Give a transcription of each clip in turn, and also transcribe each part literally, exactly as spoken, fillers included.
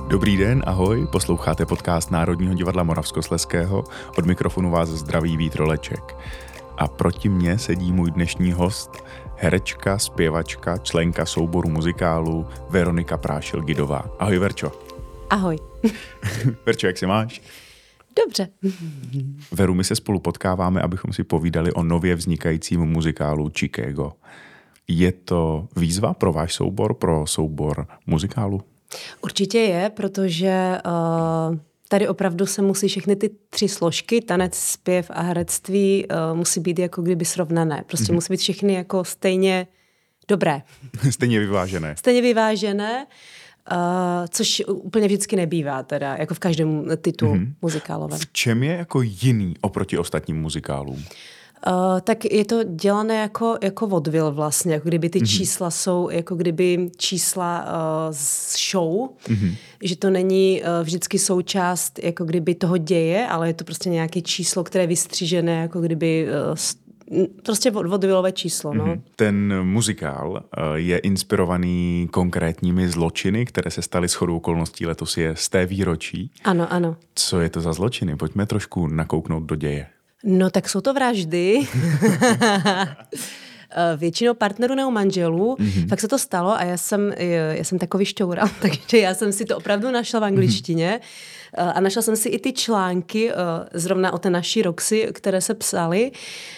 Dobrý den, ahoj, posloucháte podcast Národního divadla Moravskoslezského, od mikrofonu vás zdraví Vít Roleček. A proti mně sedí můj dnešní host, herečka, zpěvačka, členka souboru muzikálu Veronika Prášil-Gidová. Ahoj, Verčo. Ahoj. Verčo, jak se máš? Dobře. Veru, my se spolu potkáváme, abychom si povídali o nově vznikajícím muzikálu Chicago. Je to výzva pro váš soubor, pro soubor muzikálu? Určitě je, protože uh, tady opravdu se musí všechny ty tři složky, tanec, zpěv a herectví, uh, musí být jako kdyby srovnané. Prostě mm-hmm. musí být všechny jako stejně dobré. Stejně vyvážené. Stejně vyvážené, uh, což úplně vždycky nebývá teda, jako v každém titulu mm-hmm. muzikálovém. V čem je jako jiný oproti ostatním muzikálům? Uh, tak je to dělané jako, jako vodvil vlastně, jako kdyby ty mm-hmm. čísla jsou, jako kdyby čísla uh, z show, mm-hmm. že to není uh, vždycky součást jako kdyby toho děje, ale je to prostě nějaké číslo, které je vystřížené, jako kdyby uh, prostě vodvilové číslo. No. Mm-hmm. Ten muzikál uh, je inspirovaný konkrétními zločiny, které se staly shodou okolností, letos je z té výročí. Ano, ano. Co je to za zločiny? Pojďme trošku nakouknout do děje. No tak jsou to vraždy. Většinou partnerů nebo manželů. Mm-hmm. Tak se to stalo a já jsem, já jsem takový šťoura, takže já jsem si to opravdu našla v angličtině mm-hmm. a našla jsem si i ty články zrovna o té naší Roxy, které se psaly.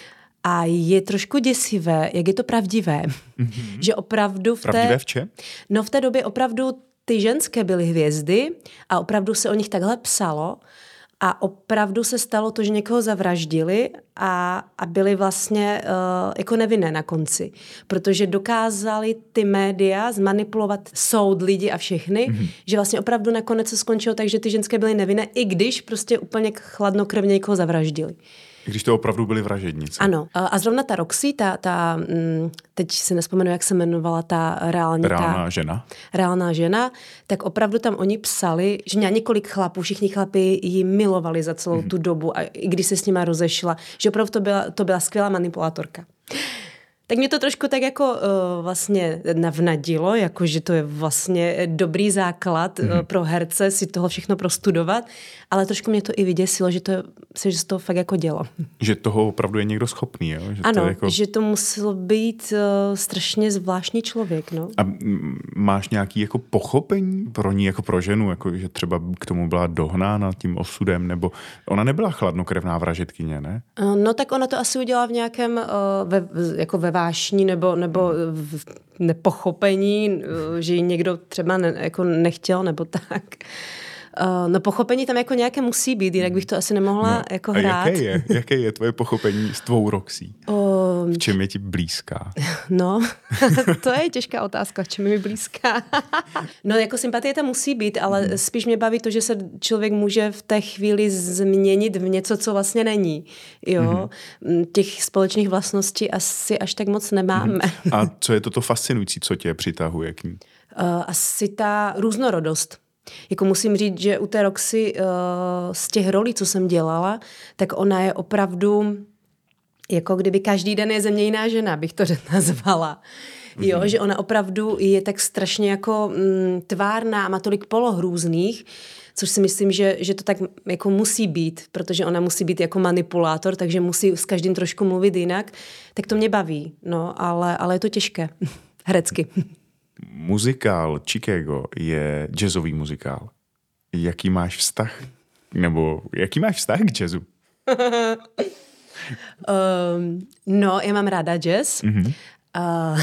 A je trošku děsivé, jak je to pravdivé. Mm-hmm. Že opravdu v té... Pravdivé v čem? No v té době opravdu ty ženské byly hvězdy a opravdu se o nich takhle psalo. A opravdu se stalo to, že někoho zavraždili a, a byli vlastně uh, jako nevinné na konci. Protože dokázali ty média zmanipulovat soud, lidi a všechny, mm-hmm. že vlastně opravdu nakonec se skončilo tak, že ty ženské byly nevinné, i když prostě úplně chladnokrevně někoho zavraždili. Když to opravdu byly vražednice. Ano. A zrovna ta Roxy, ta, ta teď si nespomenu, jak se jmenovala ta reální... Reálná ta, žena. Reálná žena, tak opravdu tam oni psali, že měla několik chlapů, všichni chlapi ji milovali za celou mm-hmm. tu dobu, a i když se s nima rozešla, že opravdu to byla, to byla skvělá manipulátorka. Tak mě to trošku tak jako uh, vlastně navnadilo, jako že to je vlastně dobrý základ mm. uh, pro herce si toho všechno prostudovat, ale trošku mě to i vyděsilo, že to, že se to fakt jako dělo. Že toho opravdu je někdo schopný, jo? Že ano, to jako... že to muselo být uh, strašně zvláštní člověk, no. A m- máš nějaký jako pochopení pro ní, jako pro ženu, jako že třeba k tomu byla dohnána tím osudem, nebo ona nebyla chladnokrevná vražedkyně, ne? Uh, no tak ona to asi udělala v nějakém, uh, ve, jako ve vášní nebo, nebo v nepochopení, že ji někdo třeba ne, jako nechtěl nebo tak. No pochopení tam jako nějaké musí být, jinak bych to asi nemohla no, jako hrát. A jaké je, jaké je tvoje pochopení s tvou Roxy? V čem je ti blízká? No, to je těžká otázka, v čem je mi blízká. No jako sympatie tam musí být, ale hmm. spíš mě baví to, že se člověk může v té chvíli změnit v něco, co vlastně není. Jo? Hmm. Těch společných vlastností asi až tak moc nemáme. Hmm. A co je toto fascinující, co tě přitahuje k ní? Uh, asi ta různorodost. Jako musím říct, že u té Roxy uh, z těch rolí, co jsem dělala, tak ona je opravdu, jako kdyby každý den je ze mě jiná žena, bych to nazvala. Mm-hmm. Jo, že ona opravdu je tak strašně jako mm, tvárná a má tolik poloh různých, což si myslím, že, že to tak jako musí být, protože ona musí být jako manipulátor, takže musí s každým trošku mluvit jinak. Tak to mě baví, no, ale, ale je to těžké. Herecky. Muzikál Chicago je jazzový muzikál. Jaký máš vztah? Nebo jaký máš vztah k jazzu? um, no, já mám ráda jazz. Mm-hmm. Uh,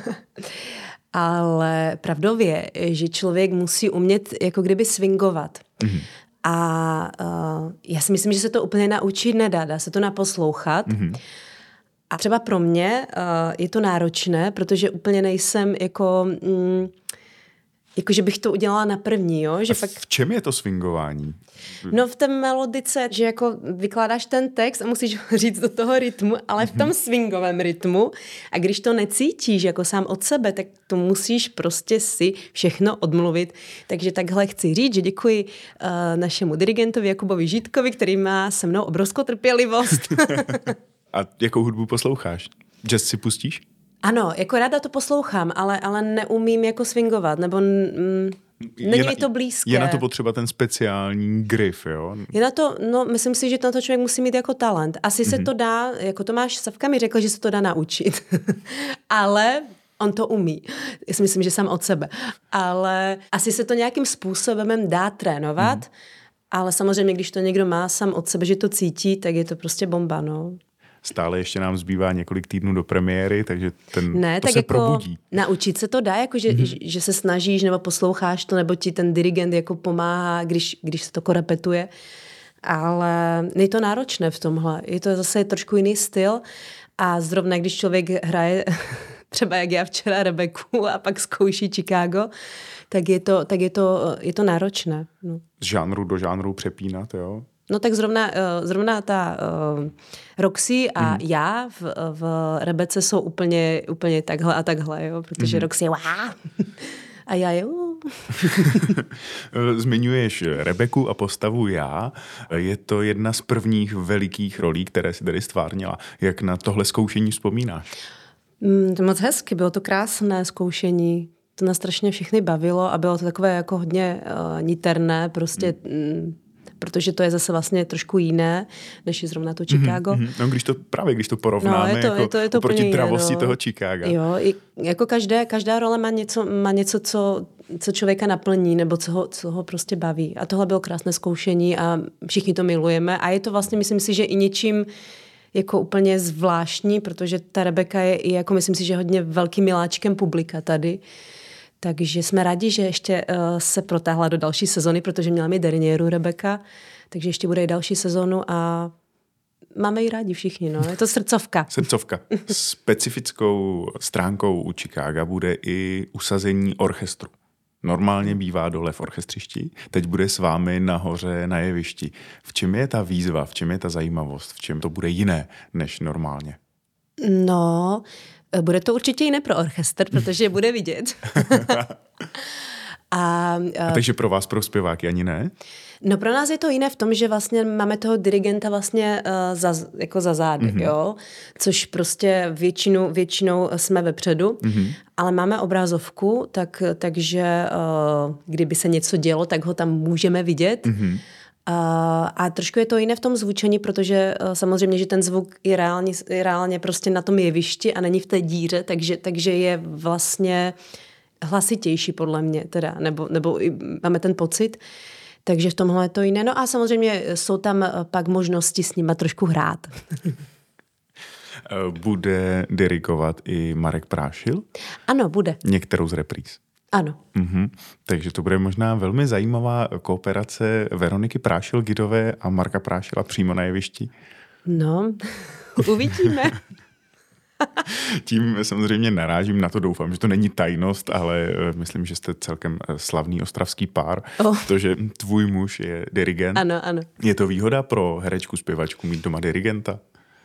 ale pravdou je, že člověk musí umět jako kdyby swingovat. Mm-hmm. A uh, já si myslím, že se to úplně naučit nedá. Dá se to naposlouchat. Mm-hmm. A třeba pro mě uh, je to náročné, protože úplně nejsem jako, mm, jako že bych to udělala na první, jo? Že a fakt... v čem je to swingování? No v té melodice, že jako vykládáš ten text a musíš ho říct do toho rytmu, ale v tom swingovém rytmu. A když to necítíš jako sám od sebe, tak to musíš prostě si všechno odmluvit. Takže takhle chci říct, že děkuji uh, našemu dirigentovi Jakubovi Žítkovi, který má se mnou obrovskou trpělivost. A jakou hudbu posloucháš? Jazz si pustíš? Ano, jako ráda to poslouchám, ale, ale neumím jako swingovat, nebo mm, Není mi to blízké. Je na to potřeba ten speciální grif, jo? Je na to, no myslím si, že to na to člověk musí mít jako talent. Asi mm-hmm. se to dá, jako Tomáš Savka mi řekl, že se to dá naučit. Ale on to umí. Já si myslím, že sám od sebe. Ale asi se to nějakým způsobem dá trénovat, mm. ale samozřejmě, když to někdo má sám od sebe, že to cítí, tak je to prostě bomba, no. Stále ještě nám zbývá několik týdnů do premiéry, takže ten, ne, to tak se jako probudí. Naučit se to dá, jako že, mm-hmm. že, že se snažíš nebo posloucháš to, nebo ti ten dirigent jako pomáhá, když, když se to korepetuje. Ale je to náročné v tomhle. Je to zase trošku jiný styl a zrovna když člověk hraje třeba jak já včera Rebeku a pak zkouší Chicago, tak je to, tak je to, je to náročné. No. Z žánru do žánru přepínat, jo? No tak zrovna, zrovna ta uh, Roxy a mm. já v, v Rebece jsou úplně, úplně takhle a takhle, jo? Protože mm. Roxy je wow. A já jo. Zmiňuješ Rebeku a postavu já. Je to jedna z prvních velikých rolí, které si tady stvárnila. Jak na tohle zkoušení vzpomínáš? Mm, to moc hezky, bylo to krásné zkoušení. To nás strašně všechny bavilo a bylo to takové jako hodně uh, niterné, prostě... Mm. protože to je zase vlastně trošku jiné, než je zrovna to Chicago. Mm-hmm. No, když to, právě když to porovnáme no, je to, jako je to, je to oproti dravosti no. toho Chicaga. Jo, i, jako každé, každá role má něco, má něco co, co člověka naplní, nebo co ho, co ho prostě baví. A tohle bylo krásné zkoušení a všichni to milujeme. A je to vlastně, myslím si, že i něčím jako úplně zvláštní, protože ta Rebeka je i jako, myslím si, že hodně velkým miláčkem publika tady. Takže jsme rádi, že ještě uh, se protáhla do další sezony, protože měla mi derniéru Rebeka, takže ještě bude i další sezonu a máme ji rádi všichni, no. Je to srdcovka. Srdcovka. Specifickou stránkou u Chicaga bude i usazení orchestru. Normálně bývá dole v orchestřišti, teď bude s vámi nahoře na jevišti. V čem je ta výzva, v čem je ta zajímavost, v čem to bude jiné než normálně? No... Bude to určitě jiné pro orchestr, protože je bude vidět. a, a, a takže pro vás, pro zpěváky, ani ne? No pro nás je to jiné v tom, že vlastně máme toho dirigenta vlastně uh, za, jako za zádek, mm-hmm. jo? Což prostě většinu, většinou jsme vepředu, mm-hmm. ale máme obrazovku, tak, takže uh, kdyby se něco dělo, tak ho tam můžeme vidět. Mm-hmm. Uh, a trošku je to jiné v tom zvučení, protože uh, samozřejmě, že ten zvuk je reálně, je reálně prostě na tom jevišti a není v té díře, takže, takže je vlastně hlasitější podle mě, teda, nebo, nebo i máme ten pocit, takže v tomhle je to jiné. No a samozřejmě jsou tam pak možnosti s nima trošku hrát. Bude dirigovat i Marek Prášil? Ano, bude. Některou z repríz? Ano. Mm-hmm. Takže to bude možná velmi zajímavá kooperace Veroniky Prášil-Gidové a Marka Prášila přímo na jevišti. No, uvidíme. Tím samozřejmě narážím na to, doufám, že to není tajnost, ale myslím, že jste celkem slavný ostravský pár, oh. protože tvůj muž je dirigent. Ano, ano. Je to výhoda pro herečku, zpěvačku mít doma dirigenta?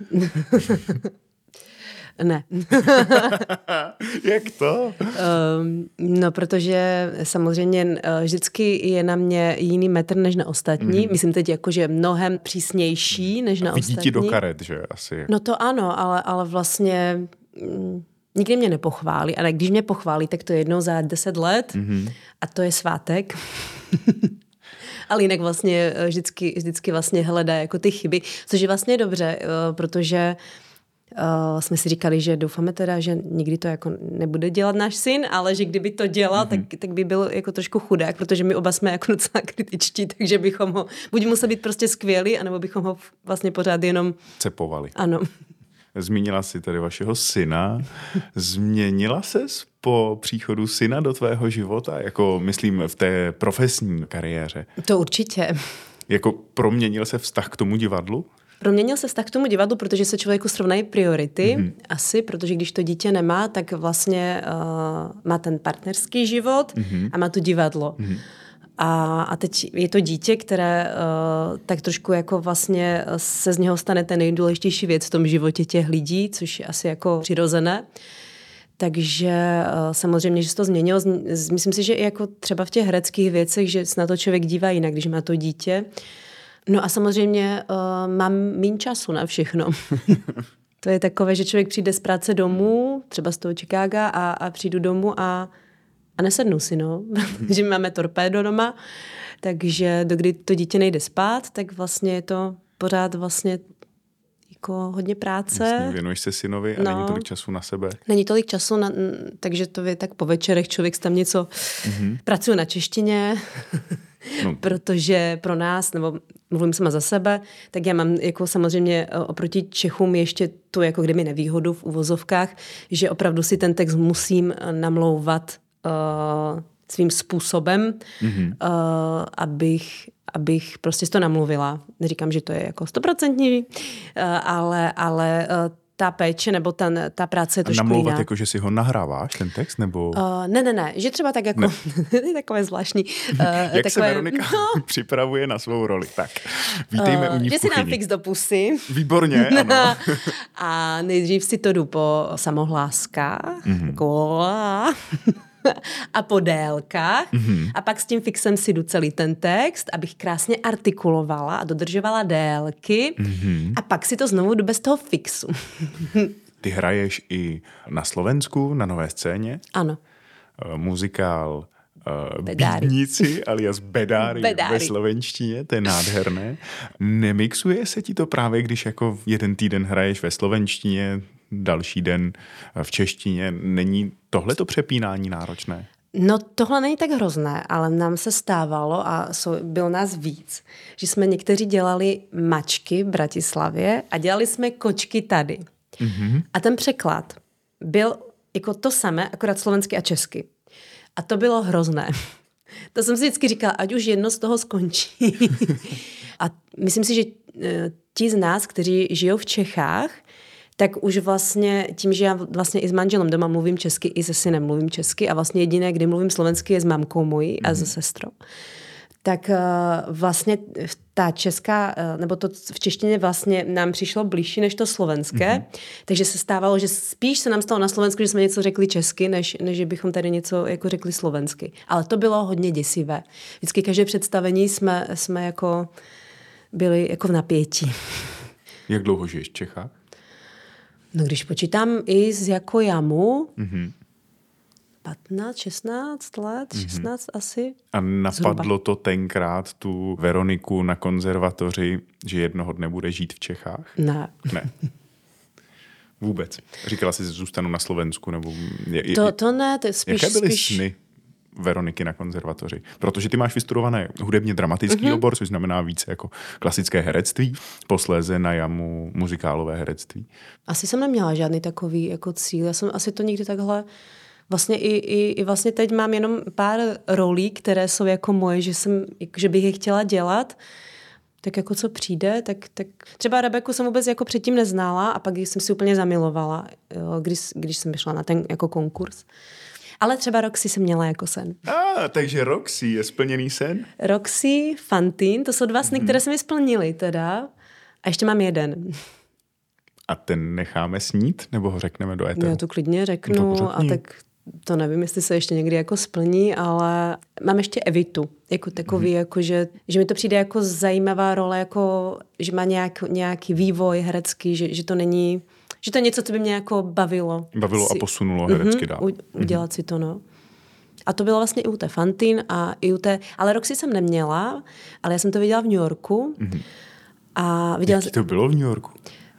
Ne. Jak to? Um, no, protože samozřejmě vždycky je na mě jiný metr než na ostatní. Mm. Myslím teď jako, že mnohem přísnější než na Vidí ostatní. Vidí ti do karet, že asi. No to ano, ale, ale vlastně mm, nikdy mě nepochválí. Ale když mě pochválí, tak to je jednou za deset let mm. a to je svátek. Ale jinak vlastně vždycky, vždycky vlastně hledá jako ty chyby, což je vlastně dobře, protože Uh, jsme si říkali, že doufáme teda, že nikdy to jako nebude dělat náš syn, ale že kdyby to dělal, mm-hmm. tak, tak by byl jako trošku chudák, protože my oba jsme jako docela kritičtí, takže bychom ho, buď musel být prostě skvělý, anebo bychom ho vlastně pořád jenom cepovali. Ano. Zmínila jsi tady vašeho syna. Změnila ses po příchodu syna do tvého života? Jako myslím v té profesní kariéře. To určitě. Jako proměnil se vztah k tomu divadlu? Proměnil se vztah k tomu divadlu, protože se člověku srovnají priority, mm-hmm. asi, protože když to dítě nemá, tak vlastně uh, má ten partnerský život mm-hmm. a má to divadlo. Mm-hmm. A, a teď je to dítě, které uh, tak trošku jako vlastně se z něho stane ten nejdůležitější věc v tom životě těch lidí, což je asi jako přirozené. Takže uh, samozřejmě, že se to změnilo. Myslím si, že i jako třeba v těch hereckých věcech, že se na to člověk dívá jinak, když má to dítě. No a samozřejmě uh, mám míň času na všechno. To je takové, že člověk přijde z práce domů, třeba z toho Chicaga a, a přijdu domů a a nesednu si, no. Že máme torpédo doma, takže dokdy to dítě nejde spát, tak vlastně je to pořád vlastně jako hodně práce. Vlastně věnuješ se synovi a no, není tolik času na sebe. Není tolik času, na, takže to je tak po večerech člověk tam něco mm-hmm. pracuje na češtině, no. Protože pro nás, nebo mluvím sama za sebe, tak já mám jako samozřejmě oproti Čechům ještě tu jako kdyby nevýhodu v uvozovkách, že opravdu si ten text musím namlouvat uh, svým způsobem, mm-hmm. uh, abych abych prostě to namluvila. Neříkám, že to je jako stoprocentní, ale, ale ta péče nebo ta, ta práce je trošku jiná. Namlouvat jako, že si ho nahráváš, ten text, nebo? Uh, ne, ne, ne, že třeba tak jako, ne. je takové zvláštní. Uh, Jak takové, se Veronika no. připravuje na svou roli? Tak, vítejme uh, u ní v že kuchyni. si nám fix do pusy. Výborně, ano. A nejdřív si to jdu po samohláskách, mm-hmm. kola... a po délkách mm-hmm. a pak s tím fixem si jdu celý ten text, abych krásně artikulovala a dodržovala délky mm-hmm. a pak si to znovu jdu bez toho fixu. Ty hraješ i na Slovensku, na Nové scéně? Ano. Uh, muzikál uh, Bídníci alias Bedári, Bedári ve slovenštině, to je nádherné. Nemixuje se ti to právě, když jako jeden týden hraješ ve slovenštině, další den v češtině. Není tohleto přepínání náročné? No tohle není tak hrozné, ale nám se stávalo a bylo nás víc, že jsme někteří dělali mačky v Bratislavě a dělali jsme kočky tady. Mm-hmm. A ten překlad byl jako to samé, akorát slovensky a česky. A to bylo hrozné. To jsem si vždycky říkala, ať už jedno z toho skončí. A myslím si, že ti z nás, kteří žijou v Čechách, tak už vlastně tím, že já vlastně i s manželem doma mluvím česky, i se synem mluvím česky a vlastně jediné, kdy mluvím slovensky, je s mamkou mojí a mm. se sestrou. Tak uh, vlastně ta česká, uh, nebo to v češtině vlastně nám přišlo blížší než to slovenské, mm. takže se stávalo, že spíš se nám stalo na Slovensku, že jsme něco řekli česky, než, než bychom tady něco jako řekli slovensky. Ale to bylo hodně děsivé. Vždycky každé představení jsme, jsme jako byli jako v napětí. Jak dlouho žiješ v Čechách? No když počítám i z jako jamu, mm-hmm. patnáct, šestnáct let, mm-hmm. šestnáct asi. A napadlo zhruba. To tenkrát tu Veroniku na konzervatoři, že jednoho dne bude žít v Čechách? Ne. Ne. Vůbec. Říkala jsi, že zůstanu na Slovensku? Nebo je, to, to ne, to je spíš... Jaké byly spíš... sny Veroniky na konzervatoři? Protože ty máš vystudované hudebně dramatický mm-hmm. obor, což znamená více jako klasické herectví, posléze na jamu muzikálové herectví. Asi jsem neměla žádný takový jako cíl. Já jsem asi to nikdy takhle... Vlastně i, i, i vlastně teď mám jenom pár rolí, které jsou jako moje, že, jsem, že bych je chtěla dělat. Tak jako co přijde, tak, tak třeba Rebeku jsem vůbec jako předtím neznala a pak jsem si úplně zamilovala, když, když jsem šla na ten jako konkurs. Ale třeba Roxy jsem měla jako sen. A, takže Roxy je splněný sen? Roxy, Fantin, to jsou dva sny, mm. které se mi splnily teda. A ještě mám jeden. A ten necháme snít, nebo ho řekneme do éteru? Já to klidně řeknu to a tak to nevím, jestli se ještě někdy jako splní, ale mám ještě Evitu, jako takový, mm. jako že, že mi to přijde jako zajímavá role, jako že má nějak, nějaký vývoj herecký, že, že to není, že to je něco, co by mě jako bavilo. Bavilo si, a posunulo herecky dál. U, udělat mm. si to, no. A to bylo vlastně i u té Fantin a i u té, ale Roxy jsem neměla, ale já jsem to viděla v New Yorku. Mm. A viděla Jaký to bylo v New Yorku?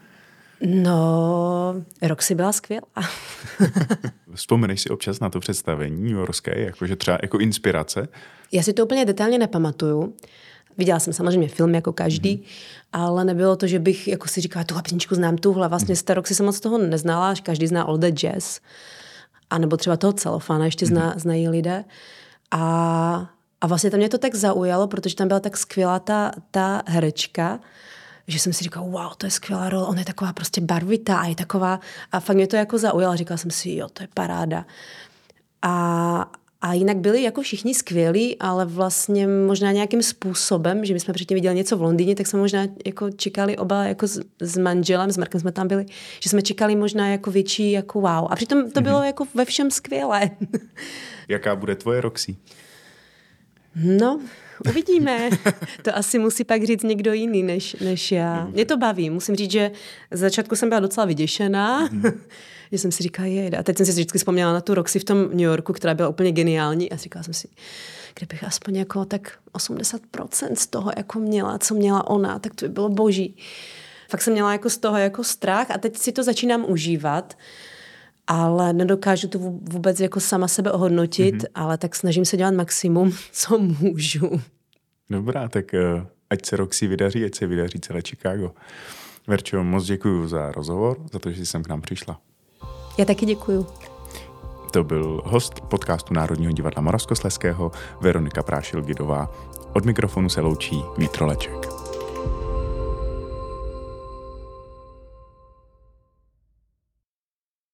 No, Roxy byla skvělá. Vzpomeneš si občas na to představení newyorské, jakože třeba jako inspirace? Já si to úplně detailně nepamatuju. Viděla jsem samozřejmě film jako každý, mm. ale nebylo to, že bych jako si říkala, tuhle písničku znám tuhle. Vlastně z té Roxy jsem moc toho neznala, až každý zná All That Jazz. A nebo třeba toho Celofána ještě zná, mm. znají lidé. A, a vlastně tam mě to tak zaujalo, protože tam byla tak skvělá ta, ta herečka, že jsem si říkala, wow, to je skvělá role, ona je taková prostě barvitá a je taková, a fakt mě to jako zaujalo, říkala jsem si, jo, to je paráda. A, a jinak byli jako všichni skvělí, ale vlastně možná nějakým způsobem, že my jsme předtím viděli něco v Londýně, tak jsme možná jako čekali oba jako s, s manželem, s Markem jsme tam byli, že jsme čekali možná jako větší jako wow. A přitom to bylo mm-hmm. jako ve všem skvělé. Jaká bude tvoje Roxy? No, uvidíme. To asi musí pak říct někdo jiný než, než já. Mě to baví. Musím říct, že z začátku jsem byla docela vyděšená. Mm. Že jsem si říkala, jejda. A teď jsem si vždycky vzpomněla na tu Roxy v tom New Yorku, která byla úplně geniální. A říkala jsem si, kdybych aspoň jako tak osmdesát procent z toho jako měla, co měla ona, tak to by bylo boží. Fakt jsem měla jako z toho jako strach a teď si to začínám užívat, ale nedokážu to vůbec jako sama sebe ohodnotit, mm-hmm. ale tak snažím se dělat maximum, co můžu. Dobrá, tak uh, ať se Roxy vydaří, ať se vydaří celé Chicago. Verčo, moc děkuju za rozhovor, za to, že jsi sem k nám přišla. Já taky děkuju. To byl host podcastu Národního divadla Moravskoslezského Veronika Prášil-Gidová. Od mikrofonu se loučí Vít Roleček.